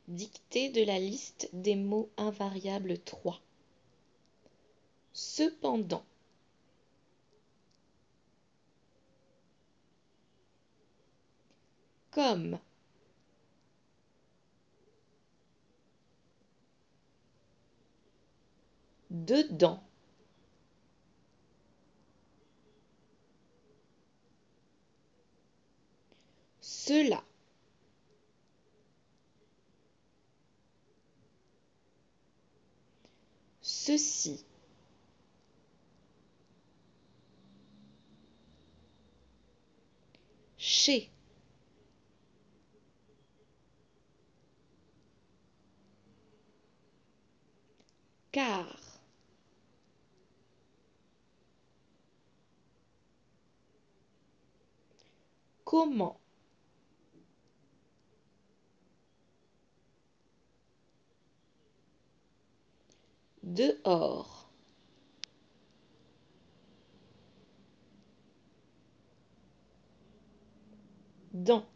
Dictée de la liste des mots invariables 3. Cependant. Comme. Dedans. Cela. Ceci. Chez. Car. Comment. Dehors. Dans.